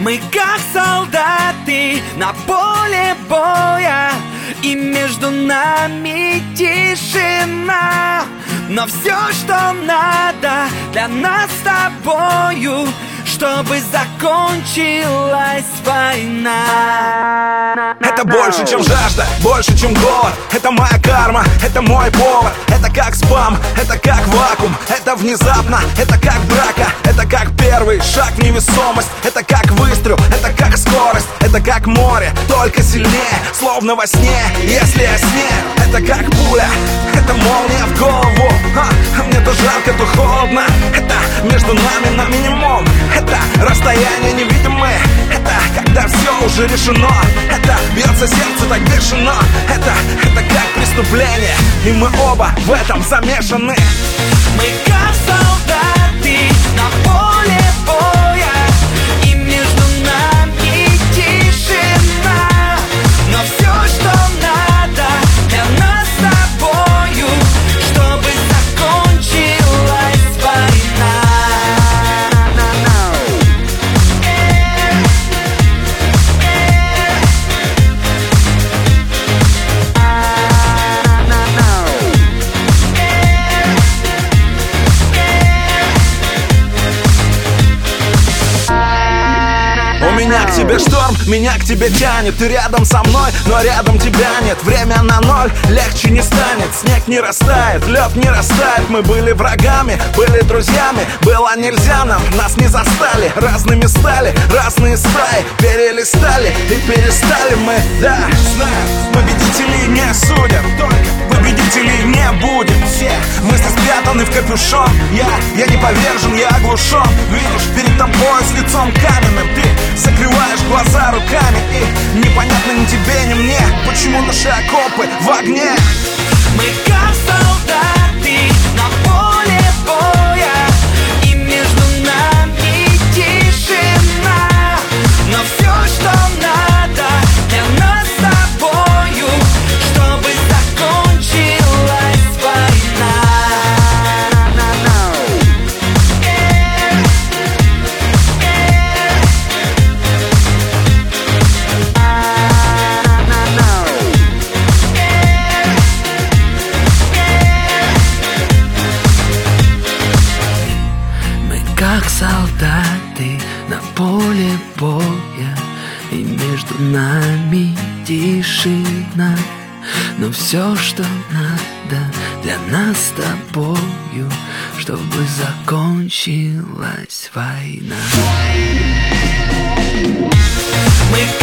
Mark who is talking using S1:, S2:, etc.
S1: Мы как солдаты на поле боя, и между нами тишина. Но все, что надо для нас с тобою, чтобы закончилась война.
S2: Это больше, чем жажда, больше, чем голод. Это моя карма, это мой повод. Это как спам, это как вакуум. Это внезапно, это как драка. Это как первый шаг в невесомость. Это как выстрел, это как скорость. Это как море, только сильнее, словно во сне. Если я сне, это как пуля, это молния в голову. Мне то жарко, то холодно. Это между нами на минимум. Это расстояние невидимое. Это когда все уже решено. Это бьется сердце так бешено. Это как преступление, и мы оба в этом замешаны.
S1: Мы как солдаты на поле боя, и между нами тишина. Но все, что надо для нас с тобою, чтобы закончилась война.
S2: У меня к тебе шторм, меня к тебе тянет. Ты рядом со мной, но рядом тебя нет. Время на ноль, легче не станет. Снег не растает, лед не растает. Мы были врагами, были друзьями. Было нельзя нам, нас не застали. Разными стали, разные стаи. Перелистали и перестали мы. Да, знаю, победителей не судят. Только победителей не будет. Все мысли спрятаны в капюшон. Я не повержен, я оглушен. Видишь, перед тобой с лицом каменным ты закрываешь глаза руками, и непонятно ни тебе, ни мне, почему наши окопы в огне.
S1: Мы как солдаты на поле боя, и между нами тишина. Но все, что надо для нас с тобою, чтобы закончилась война. Как солдаты на поле боя, и между нами тишина. Но все, что надо для нас с тобою, чтобы закончилась война. Мы